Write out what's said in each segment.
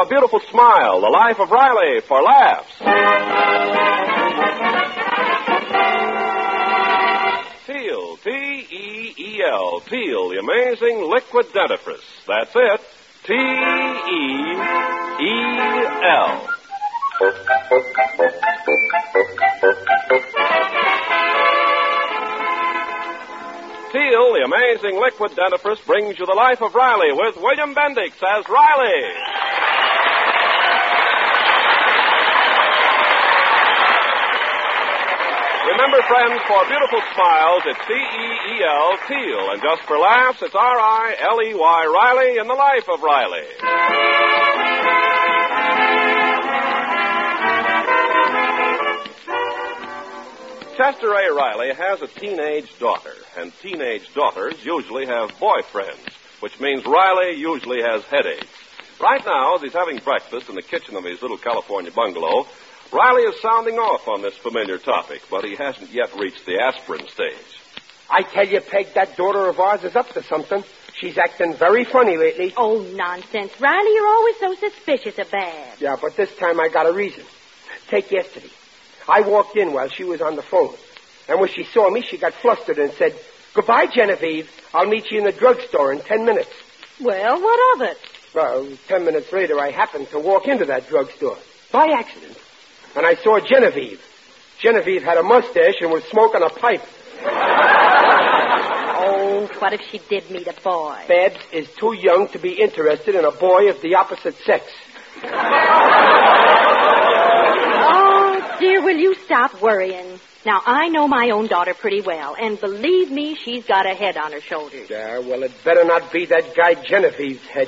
a beautiful smile, The Life of Riley, for laughs. Teal, T-E-E-L, Teal, the amazing liquid dentifrice. That's it, T-E-E-L. Teal, the amazing liquid dentifrice, brings you The Life of Riley with William Bendix as Riley. Remember, friends, for beautiful smiles, it's T-E-E-L, Teal. And just for laughs, it's R-I-L-E-Y, Riley in The Life of Riley. Chester A. Riley has a teenage daughter, and teenage daughters usually have boyfriends, which means Riley usually has headaches. Right now, as he's having breakfast in the kitchen of his little California bungalow, Riley is sounding off on this familiar topic, but he hasn't yet reached the aspirin stage. I tell you, Peg, that daughter of ours is up to something. She's acting very funny lately. Oh, nonsense. Riley, you're always so suspicious of Babs. Yeah, but this time I got a reason. Take yesterday. I walked in while she was on the phone. And when she saw me, she got flustered and said, "Goodbye, Genevieve. I'll meet you in the drugstore in 10 minutes. Well, what of it? Well, 10 minutes later, I happened to walk into that drugstore. By accident. And I saw Genevieve. Genevieve had a mustache and was smoking a pipe. Oh, what if she did meet a boy? Babs is too young to be interested in a boy of the opposite sex. Oh, dear, will you stop worrying? Now, I know my own daughter pretty well, and believe me, she's got a head on her shoulders. Yeah, well, it better not be that guy Genevieve's head.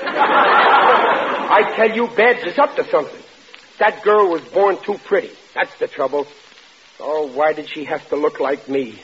I tell you, Babs is up to something. That girl was born too pretty. That's the trouble. Oh, why did she have to look like me?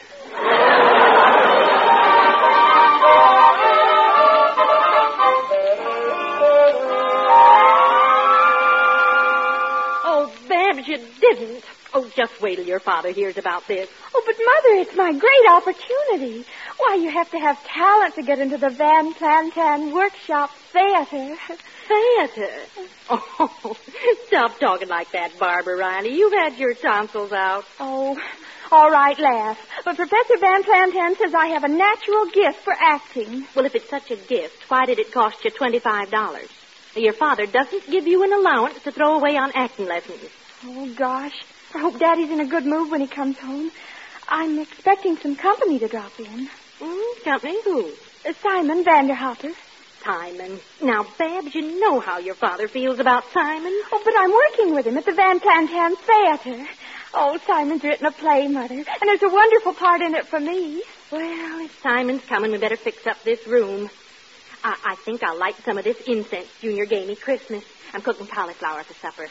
Oh, Babs, you didn't. Oh, just wait till your father hears about this. Oh, but, Mother, it's my great opportunity. Why, you have to have talent to get into the Van Plantan Workshop Theater. Theater? Oh, stop talking like that, Barbara Riley. You've had your tonsils out. Oh, all right, laugh. But Professor Van Plantan says I have a natural gift for acting. Well, if it's such a gift, why did it cost you $25? Your father doesn't give you an allowance to throw away on acting lessons. Oh, gosh. I hope Daddy's in a good mood when he comes home. I'm expecting some company to drop in. Company who? Simon Vanderhopper. Simon. Now, Babs, you know how your father feels about Simon. Oh, but I'm working with him at the Van Plantan Theater. Oh, Simon's written a play, Mother, and there's a wonderful part in it for me. Well, if Simon's coming, we better fix up this room. I think I'll light some of this incense Junior gave me Christmas. I'm cooking cauliflower for supper.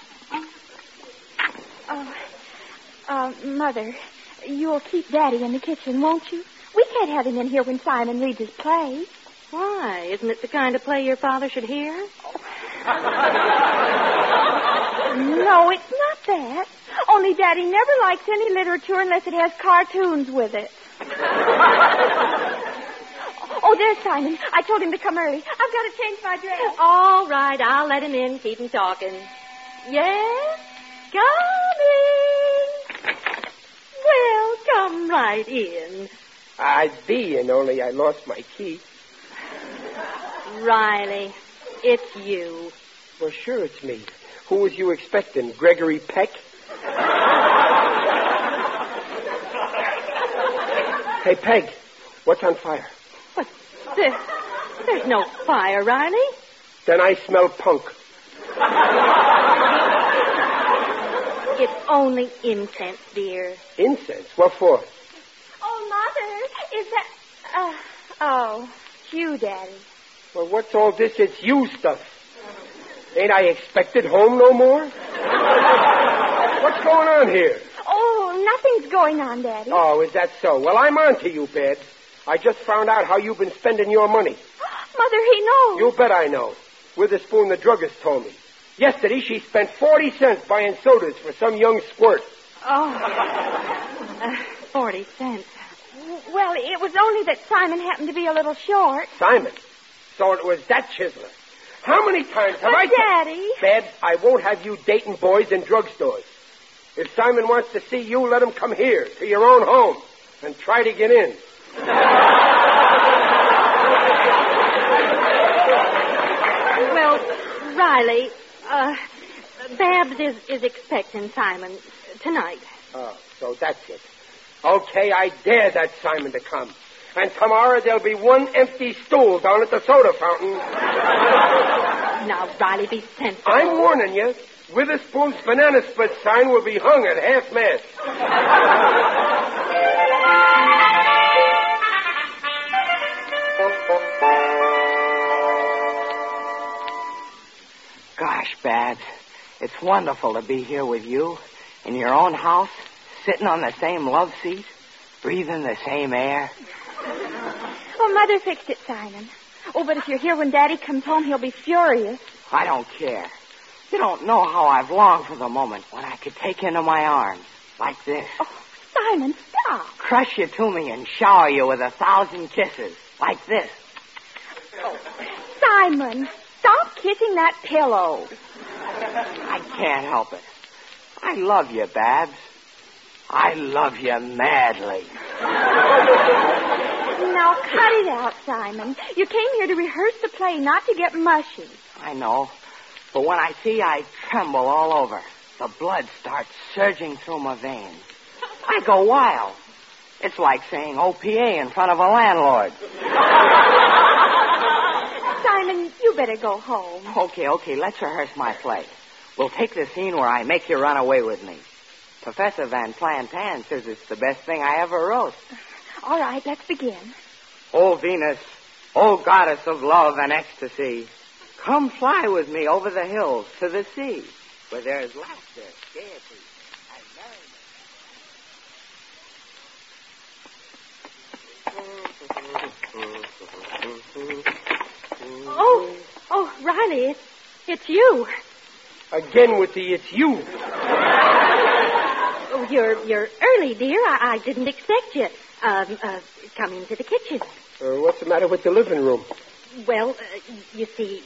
Mother, you'll keep Daddy in the kitchen, won't you? We can't have him in here when Simon reads his play. Why? Isn't it the kind of play your father should hear? No, it's not that. Only Daddy never likes any literature unless it has cartoons with it. Oh, there's Simon. I told him to come early. I've got to change my dress. All right, I'll let him in. Keep him talking. Yes? Coming. Well, come right in. I'd be in, only I lost my key. Riley, it's you. Well, sure it's me. Who was you expecting, Gregory Peck? Hey, Peg, what's on fire? What? There's no fire, Riley. Then I smell punk. It's only incense, dear. Incense? What for? Oh, Mother, is that... oh, it's you, Daddy. Well, what's all this? It's you stuff. Ain't I expected home no more? What's going on here? Oh, nothing's going on, Daddy. Oh, is that so? Well, I'm on to you, Babs. I just found out how you've been spending your money. Mother, he knows. You bet I know. Witherspoon, the druggist, told me. Yesterday, she spent 40 cents buying sodas for some young squirt. Oh, 40 cents. Well, it was only that Simon happened to be a little short. Simon? So it was that chiseler. How many times have I... Daddy. Babs, I won't have you dating boys in drugstores. If Simon wants to see you, let him come here, to your own home, and try to get in. Well, Riley, Babs is expecting Simon tonight. Oh, so that's it. Okay, I dare that Simon to come. And tomorrow there'll be one empty stool down at the soda fountain. Now, Riley, be sensible. I'm warning you. Witherspoon's banana split sign will be hung at half-mast. Gosh, Babs, it's wonderful to be here with you in your own house, sitting on the same love seat, breathing the same air. Well, Mother fixed it, Simon. Oh, but if you're here when Daddy comes home, he'll be furious. I don't care. You don't know how I've longed for the moment when I could take you into my arms, like this. Oh, Simon, stop. Crush you to me and shower you with 1,000 kisses, like this. Oh, Simon, stop kissing that pillow. I can't help it. I love you, Babs. I love you madly. Now, cut it out, Simon. You came here to rehearse the play, not to get mushy. I know. But when I see you, I tremble all over. The blood starts surging through my veins. I go wild. It's like saying OPA in front of a landlord. Simon, you better go home. Okay, let's rehearse my play. We'll take the scene where I make you run away with me. Professor Van Plantan says it's the best thing I ever wrote. All right, let's begin. Oh, Venus, oh, goddess of love and ecstasy, come fly with me over the hills to the sea, where there is laughter, gaiety, and merriment. Oh, Riley, it's you. Again with the it's you. Oh, you're early, dear. I didn't expect you. Come into the kitchen. What's the matter with the living room? Well, you see,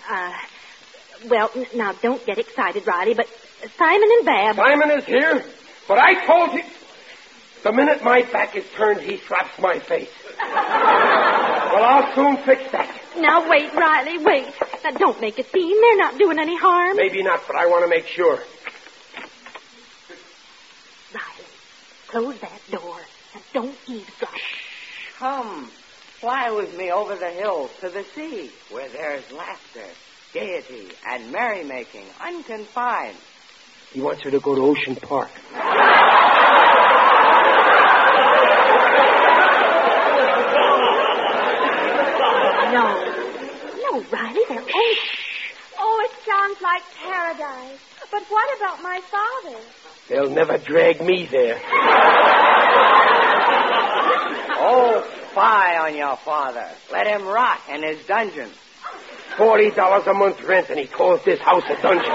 now don't get excited, Riley, but Simon and Babs... Simon is here, but I told him... The minute my back is turned, he slaps my face. Well, I'll soon fix that. Now, wait, Riley, wait. Now, don't make a scene. They're not doing any harm. Maybe not, but I want to make sure. Riley, close that door and don't eavesdrop. Come, fly with me over the hills to the sea, where there is laughter, gaiety, and merrymaking unconfined. He wants her to go to Ocean Park. No, Riley, they're only... Oh, it sounds like paradise. But what about my father? They'll never drag me there. Oh, spy on your father. Let him rot in his dungeon. $40 a month rent, and he calls this house a dungeon.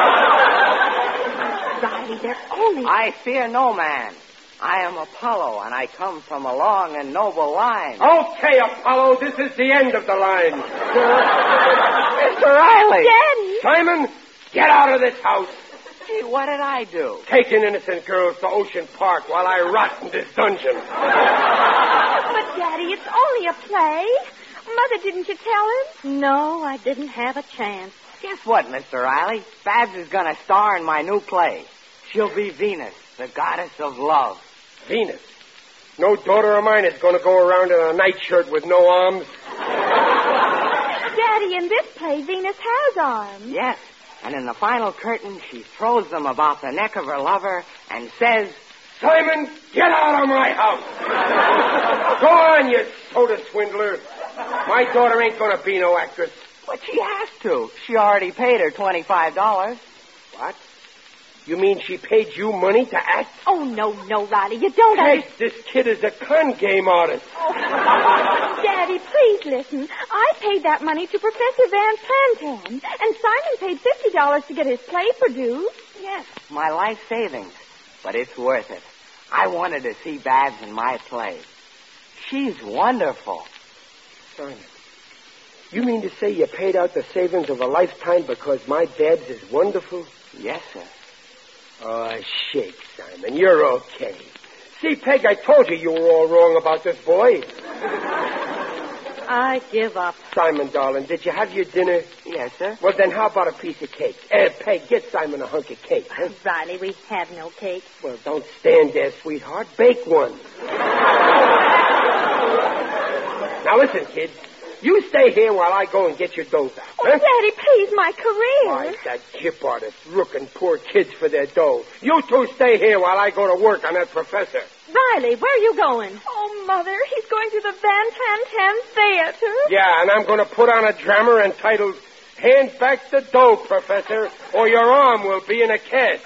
Riley, they're only... I fear no man. I am Apollo, and I come from a long and noble line. Okay, Apollo, this is the end of the line. Mr. Riley! Daddy! Simon, get out of this house. Gee, what did I do? Taking innocent girls to Ocean Park while I rot in this dungeon. But, Daddy, it's only a play. Mother, didn't you tell him? No, I didn't have a chance. Guess what, Mr. Riley? Babs is going to star in my new play. She'll be Venus, the goddess of love. Venus? No daughter of mine is going to go around in a nightshirt with no arms. Daddy, in this play, Venus has arms. Yes, and in the final curtain, she throws them about the neck of her lover and says, Simon, get out of my house. Go on, you soda swindler. My daughter ain't going to be no actress. But she has to. She already paid her $25. What? You mean she paid you money to act? Oh, no, Riley, you don't Hey, this kid is a con game artist. Oh, Daddy, please listen. I paid that money to Professor Van Plantan, and Simon paid $50 to get his play produced. Yes, my life savings. But it's worth it. I wanted to see Babs in my play. She's wonderful. Simon, You mean to say you paid out the savings of a lifetime because my dad's is wonderful? Yes, sir. Oh, shake, Simon. You're okay. See, Peg, I told you were all wrong about this boy. I give up. Simon, darling, did you have your dinner? Yes, sir. Well, then how about a piece of cake? Peg, get Simon a hunk of cake. Huh? Riley, we have no cake. Well, don't stand there, sweetheart. Bake one. Now, listen, kid. You stay here while I go and get your dough back. Oh, Daddy, please, my career. Why, that chip artist rooking poor kids for their dough. You two stay here while I go to work on that professor. Riley, where are you going? Oh, Mother, he's going to the Van Tantan Theater. Yeah, and I'm going to put on a drama entitled, Hand Back the Dough, Professor, or your arm will be in a cast.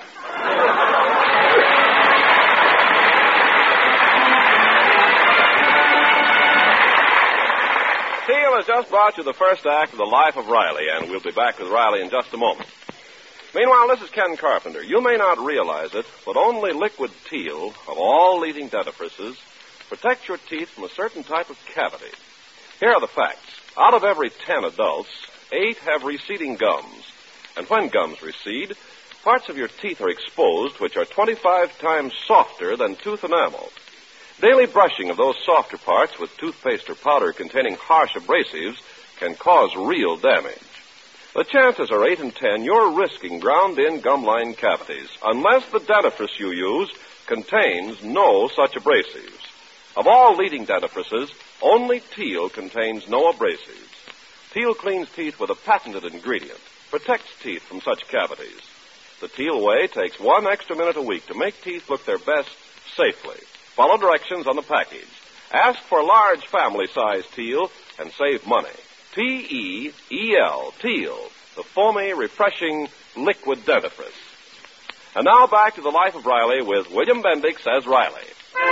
Teal has just brought you the first act of The Life of Riley, and we'll be back with Riley in just a moment. Meanwhile, this is Ken Carpenter. You may not realize it, but only Liquid Teal, of all leading dentifrices, protects your teeth from a certain type of cavity. Here are the facts. Out of every 10 adults, 8 have receding gums. And when gums recede, parts of your teeth are exposed which are 25 times softer than tooth enamel. Daily brushing of those softer parts with toothpaste or powder containing harsh abrasives can cause real damage. The chances are 8 in 10 you're risking ground-in gum-line cavities unless the dentifrice you use contains no such abrasives. Of all leading dentifrices, only Teal contains no abrasives. Teal cleans teeth with a patented ingredient, protects teeth from such cavities. The Teal way takes 1 extra minute a week to make teeth look their best safely. Follow directions on the package. Ask for large family-size Teal and save money. T-E-E-L, Teal, the foamy, refreshing liquid dentifrice. And now back to The Life of Riley with William Bendix as Riley.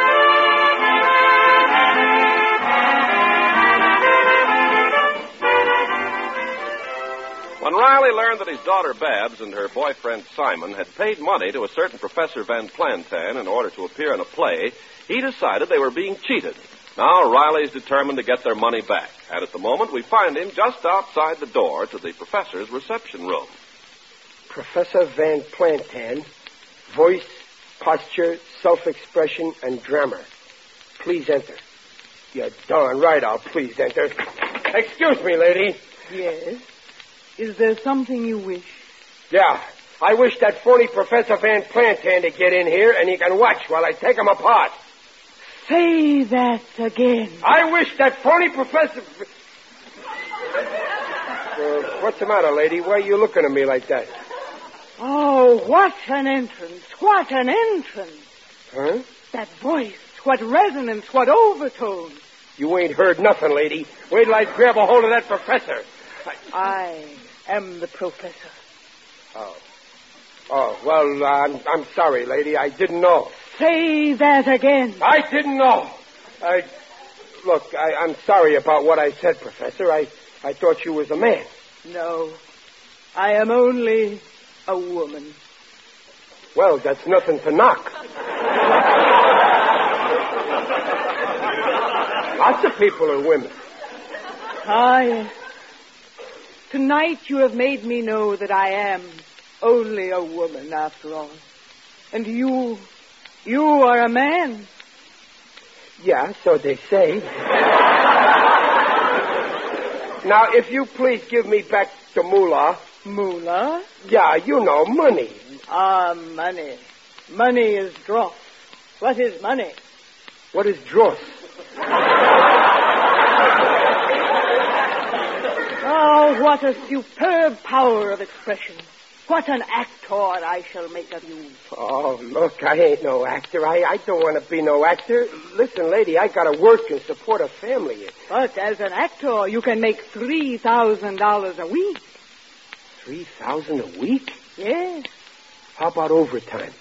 When Riley learned that his daughter Babs and her boyfriend Simon had paid money to a certain Professor Van Plantan in order to appear in a play, he decided they were being cheated. Now Riley's determined to get their money back, and at the moment we find him just outside the door to the professor's reception room. Professor Van Plantan, voice, posture, self-expression, and grammar. Please enter. You're darn right I'll please enter. Excuse me, lady. Yes? Is there something you wish? Yeah, I wish that phony Professor Van Plantan to get in here, and you can watch while I take him apart. Say that again. I wish that phony professor... what's the matter, lady? Why are you looking at me like that? Oh, what an entrance. What an entrance. Huh? That voice. What resonance. What overtone. You ain't heard nothing, lady. Wait till I grab a hold of that professor. I am the professor. Oh, well, I'm sorry, lady. I didn't know. Say that again. I didn't know. Look, I'm sorry about what I said, Professor. I thought you was a man. No, I am only a woman. Well, that's nothing to knock. Lots of people are women. Yes. Tonight you have made me know that I am only a woman after all. And you are a man. Yeah, so they say. Now, if you please give me back the moolah. Moolah? Yeah, you know, money. Ah, money. Money is dross. What is money? What is dross? Oh, what a superb power of expression. What an actor I shall make of you. Oh, look, I ain't no actor. I don't want to be no actor. Listen, lady, I got to work and support a family. But as an actor, you can make $3,000 a week. $3,000 a week? Yes. How about overtime?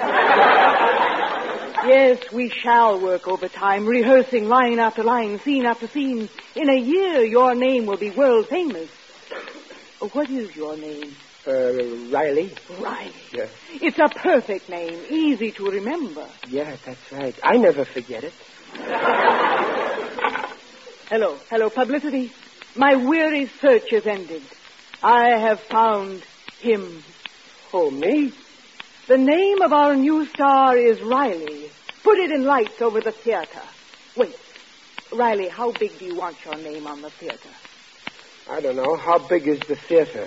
Yes, we shall work overtime, rehearsing line after line, scene after scene. In a year, your name will be world famous. What is your name? Riley. Riley. Yeah. It's a perfect name, easy to remember. Yeah, that's right. I never forget it. Hello, publicity. My weary search is ended. I have found him. Oh, me? The name of our new star is Riley. Put it in lights over the theater. Wait. Riley, how big do you want your name on the theater? I don't know. How big is the theater?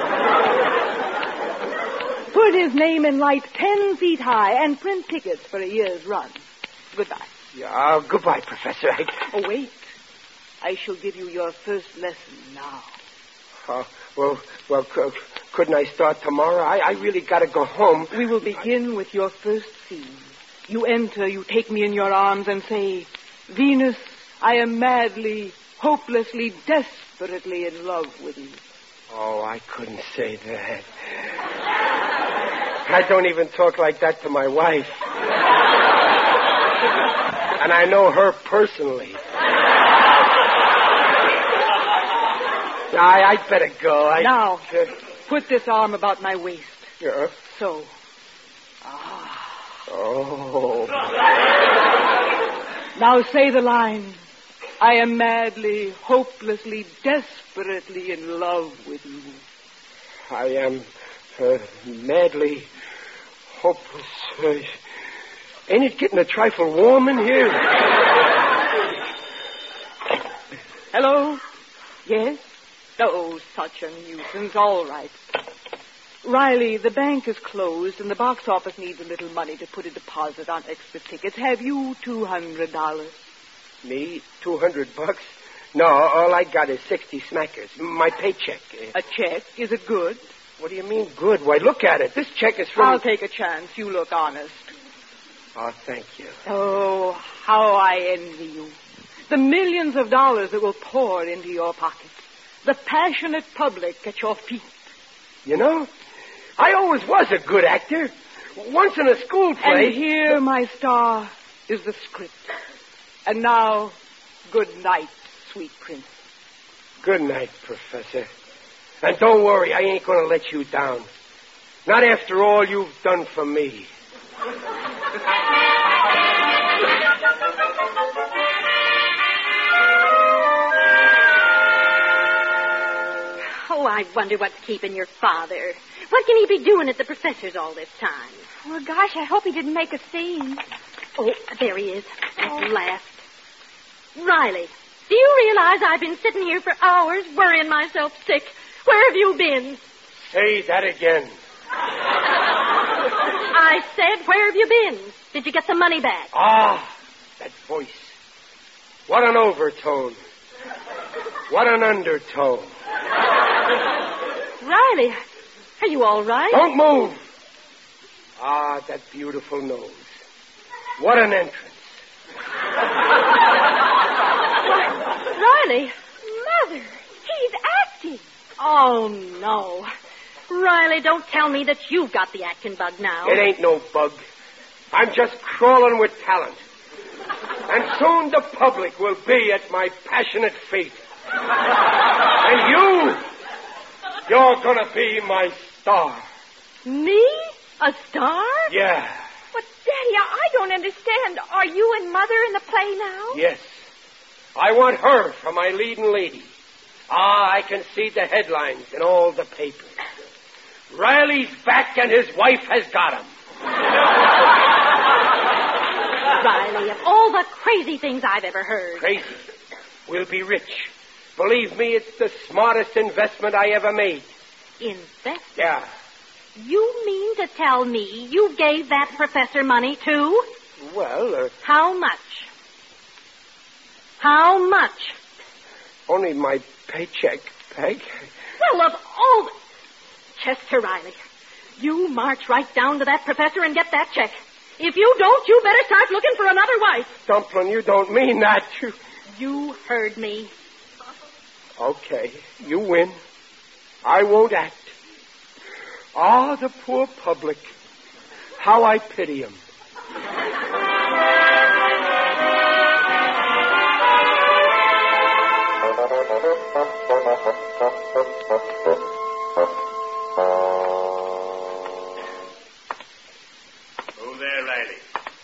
Put his name in lights 10 feet high and print tickets for a year's run. Goodbye. Yeah, goodbye, Professor. Oh, wait. I shall give you your first lesson now. Couldn't I start tomorrow? I really got to go home. We will begin with your first scene. You enter, you take me in your arms and say, Venus, I am madly, hopelessly, desperately in love with you. Oh, I couldn't say that. I don't even talk like that to my wife. And I know her personally. I'd better go. Now, put this arm about my waist. Yeah? So. Oh. Now say the line. I am madly, hopelessly, desperately in love with you. I am madly, hopeless. Ain't it getting a trifle warm in here? Hello? Yes? Oh, such a nuisance. All right. Riley, the bank is closed and the box office needs a little money to put a deposit on extra tickets. Have you $200? Me? $200? No, all I got is 60 smackers. My paycheck. A check? Is it good? What do you mean good? Why, look at it. This check is from... I'll take a chance. You look honest. Oh, thank you. Oh, how I envy you. The millions of dollars that will pour into your pocket. The passionate public at your feet. You know, I always was a good actor. Once in a school play... And here, my star, is the script. And now, good night, sweet prince. Good night, Professor. And don't worry, I ain't going to let you down. Not after all you've done for me. Oh, I wonder what's keeping your father. What can he be doing at the professor's all this time? Well, gosh, I hope he didn't make a scene. Oh, there he is. At last. Riley, do you realize I've been sitting here for hours worrying myself sick? Where have you been? Say that again. I said, where have you been? Did you get the money back? Ah, that voice. What an overtone. What an undertone. Riley, are you all right? Don't move. Ah, that beautiful nose. What an entrance. Riley? Mother, he's acting. Oh, no. Riley, don't tell me that you've got the acting bug now. It ain't no bug. I'm just crawling with talent. And soon the public will be at my passionate feet. And you're gonna be my star. Me? A star? Yeah. But, Daddy, I don't understand. Are you and Mother in the play now? Yes. I want her for my leading lady. Ah, I can see the headlines in all the papers. Riley's back and his wife has got him. Riley, of all the crazy things I've ever heard. Crazy. We'll be rich. Believe me, it's the smartest investment I ever made. Investment? Yeah. You mean to tell me you gave that professor money, too? Well, How much? How much? only my paycheck, Peg. Well, of all... Chester Riley, you march right down to that professor and get that check. If you don't, you better start looking for another wife. Dumplin', you don't mean that. You heard me. Okay, you win. I won't act. Ah, the poor public. How I pity him. Oh, there, Riley.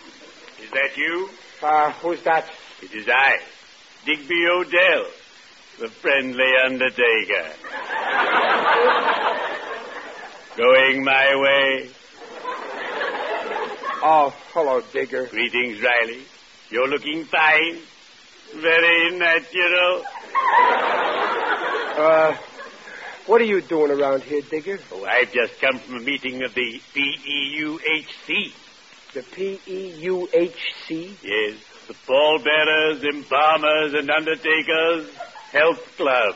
Is that you? Who's that? It is I, Digby Odell. the friendly undertaker. Going my way. Oh, hello, Digger. Greetings, Riley. You're looking fine. Very natural. What are you doing around here, Digger? Oh, I've just come from a meeting of the PEUHC. The PEUHC? Yes, the pallbearers, embalmers, and undertakers health club.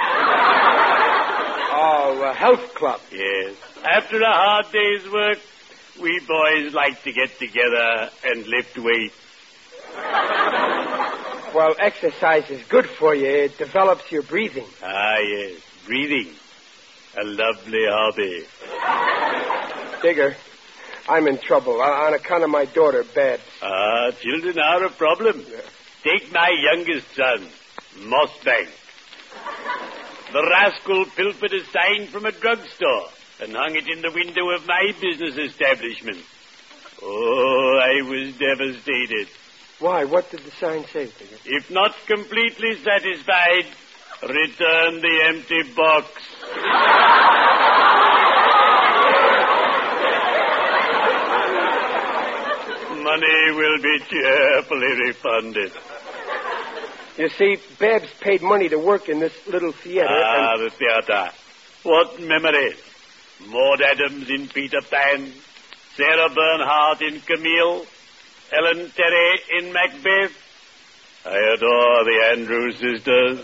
Oh, health club. Yes. After a hard day's work, we boys like to get together and lift weights. Well, exercise is good for you. It develops your breathing. Ah, yes. Breathing. A lovely hobby. Digger, I'm in trouble on account of my daughter, Babs. Ah, children are a problem. Take my youngest son, Mossbank. The rascal pilfered a sign from a drugstore and hung it in the window of my business establishment. Oh, I was devastated. Why? What did the sign say, Digger? If not completely satisfied, return the empty box. Money will be cheerfully refunded. You see, Babs paid money to work in this little theater. Ah, the theater. What memories. Maud Adams in Peter Pan, Sarah Bernhardt in Camille, Ellen Terry in Macbeth. I adore the Andrews sisters.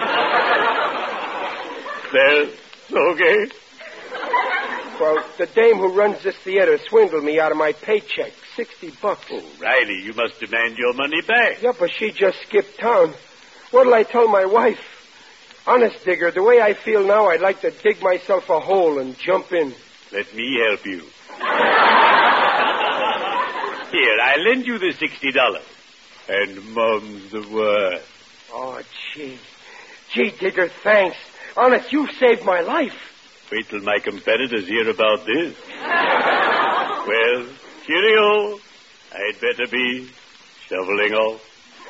They're okay. Well, the dame who runs this theater swindled me out of my paycheck, $60. Oh, Riley, you must demand your money back. Yeah, but she just skipped town. What'll I tell my wife? Honest, Digger, the way I feel now, I'd like to dig myself a hole and jump in. Let me help you. Here, I'll lend you the $60. And Mum's the word. Oh, gee. Gee, Digger, thanks. Honest, you've saved my life. Wait till my competitors hear about this. Well, cheerio. I'd better be shoveling off.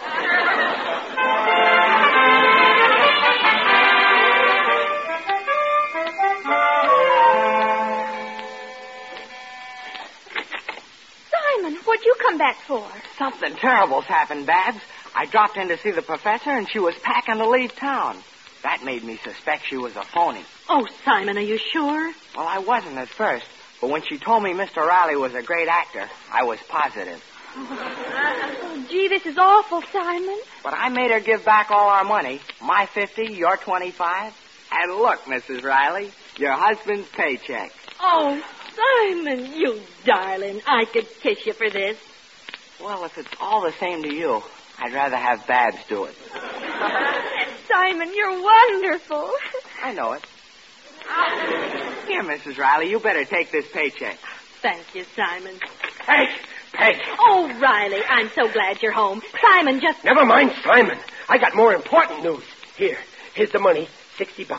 Simon, what'd you come back for? Something terrible's happened, Babs. I dropped in to see the professor, and she was packing to leave town. That made me suspect she was a phony. Oh, Simon, are you sure? Well, I wasn't at first, but when she told me Mr. Riley was a great actor, I was positive. Oh, gee, this is awful, Simon. But I made her give back all our money. My 50, your 25. And look, Mrs. Riley, your husband's paycheck. Oh, Simon, you darling. I could kiss you for this. Well, if it's all the same to you, I'd rather have Babs do it. Simon, you're wonderful. I know it. Here, Mrs. Riley, you better take this paycheck. Thank you, Simon. Peg! Peg! Oh, Riley, I'm so glad you're home. Simon, just... Never mind, Simon. I got more important news. Here's the money, $60.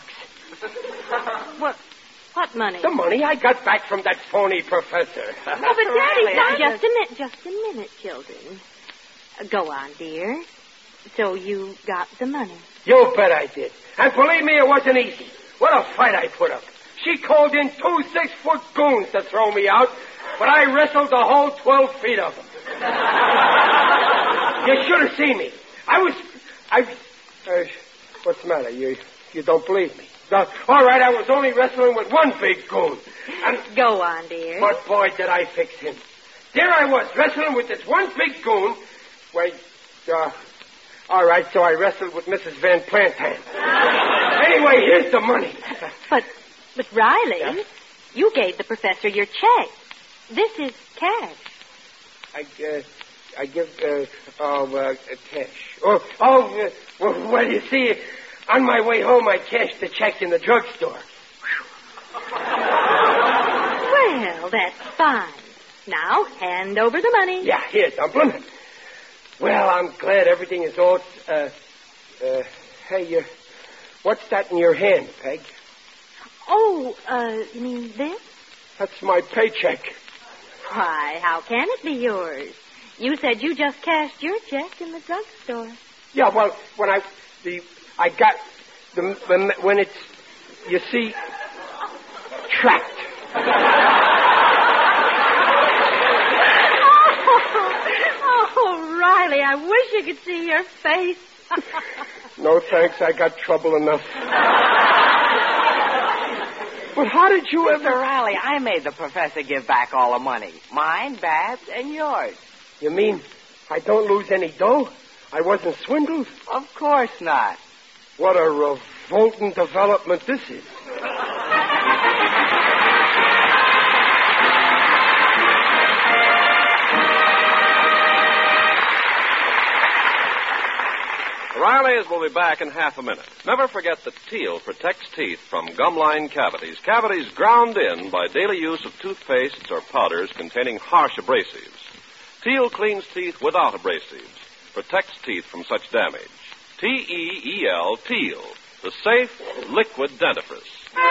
What money? The money I got back from that phony professor. Oh, but Daddy, Riley, just a minute, children. Go on, dear. So you got the money. You bet I did. And believe me, it wasn't easy. What a fight I put up. She called in 2 6-foot goons to throw me out, but I wrestled the whole 12 feet of them. You should have seen me. What's the matter? You don't believe me? All right, I was only wrestling with one big goon. And Go on, dear. But, boy, did I fix him. There I was, wrestling with this one big goon. Wait, all right, so I wrestled with Mrs. Van Plantan. Anyway, here's the money. But Riley, Yeah? you gave the professor your check. This is cash. I give, cash. Well, you see, on my way home, I cashed the check in the drugstore. Well, that's fine. Now, hand over the money. Yeah, here, Dumplin'. Well, I'm glad everything is all, hey, what's that in your hand, Peg? Oh, you mean this? That's my paycheck. Why, how can it be yours? You said you just cashed your check in the drugstore. Yeah, well, when I got when it's, you see, trapped. Oh, Riley, I wish you could see your face. No, thanks. I got trouble enough. But how did you Mr. ever... Riley, I made the professor give back all the money. Mine, Babs, and yours. You mean I don't lose any dough? I wasn't swindled? Of course not. What a revolting development this is. Riley's will be back in half a minute. Never forget that Teal protects teeth from gum-line cavities. Cavities ground in by daily use of toothpastes or powders containing harsh abrasives. Teal cleans teeth without abrasives. Protects teeth from such damage. T-E-E-L, Teal, the safe liquid dentifrice.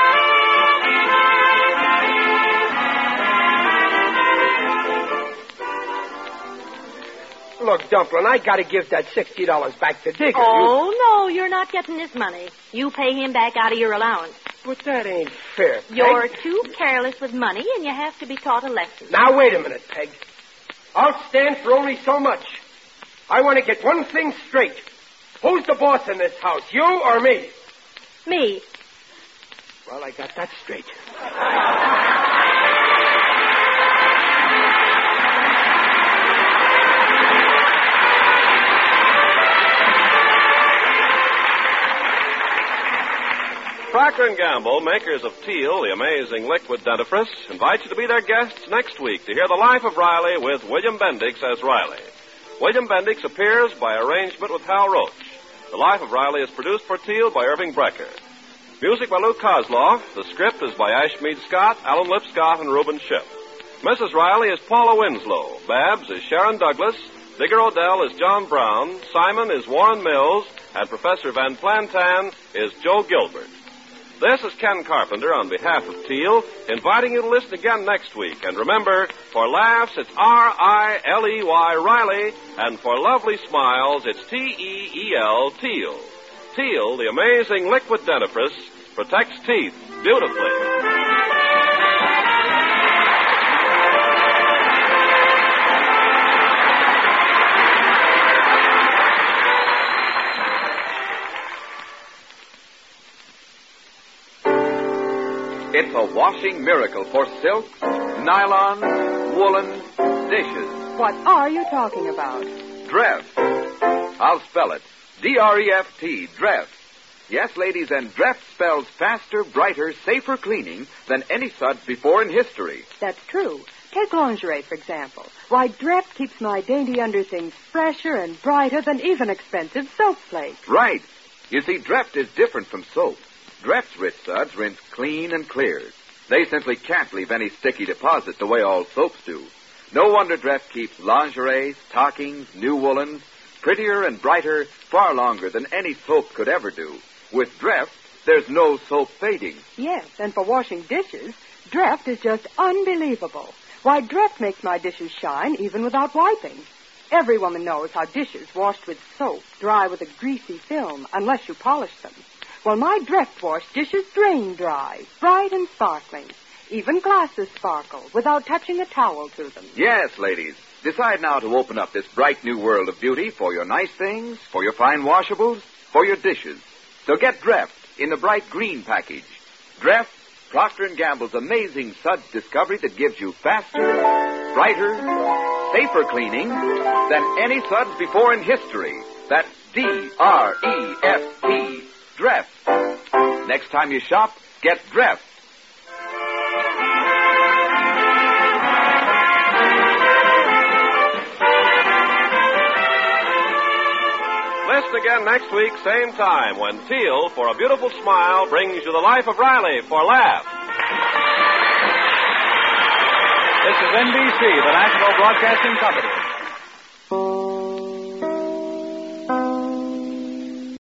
Look, Dumplin', I gotta give that $60 back to Digger. Oh, no, you're not getting his money. You pay him back out of your allowance. But that ain't fair, Peg. You're too careless with money, and you have to be taught a lesson. Now, wait a minute, Peg. I'll stand for only so much. I want to get one thing straight. Who's the boss in this house, you or me? Me. Well, I got that straight. Procter & Gamble, makers of Teal, the amazing liquid dentifrice, invite you to be their guests next week to hear the life of Riley with William Bendix as Riley. William Bendix appears by arrangement with Hal Roach. The Life of Riley is produced for Teal by Irving Brecker. Music by Lou Kozloff. The script is by Ashmead Scott, Alan Lipscott, and Reuben Ship. Mrs. Riley is Paula Winslow. Babs is Sharon Douglas. Digger Odell is John Brown. Simon is Warren Mills. And Professor Van Plantan is Joe Gilbert. This is Ken Carpenter on behalf of Teal, inviting you to listen again next week. And remember, for laughs, it's R-I-L-E-Y, Riley, and for lovely smiles, it's T-E-E-L, Teal. Teal, the amazing liquid dentifrice, protects teeth beautifully. It's a washing miracle for silks, nylons, woolen, dishes. What are you talking about? Dreft. I'll spell it. D-R-E-F-T, Dreft. Yes, ladies, and Dreft spells faster, brighter, safer cleaning than any suds before in history. That's true. Take lingerie, for example. Why, Dreft keeps my dainty underthings fresher and brighter than even expensive soap flakes. Right. You see, Dreft is different from soap. Dreft's rich suds rinse clean and clear. They simply can't leave any sticky deposit the way all soaps do. No wonder Dreft keeps lingerie, stockings, new woolens prettier and brighter far longer than any soap could ever do. With Dreft, there's no soap fading. Yes, and for washing dishes, Dreft is just unbelievable. Why, Dreft makes my dishes shine even without wiping. Every woman knows how dishes washed with soap dry with a greasy film unless you polish them. Well, my Dreft wash dishes drain dry, bright and sparkling. Even glasses sparkle without touching a towel to them. Yes, ladies. Decide now to open up this bright new world of beauty for your nice things, for your fine washables, for your dishes. So get Dreft in the bright green package. Dreft, Procter & Gamble's amazing suds discovery that gives you faster, brighter, safer cleaning than any suds before in history. That's D-R-E-F-T, Dreft. Next time you shop, get Dreft. Listen again next week, same time, when Teal, for a beautiful smile, brings you the Life of Riley for laughs. This is NBC, the National Broadcasting Company.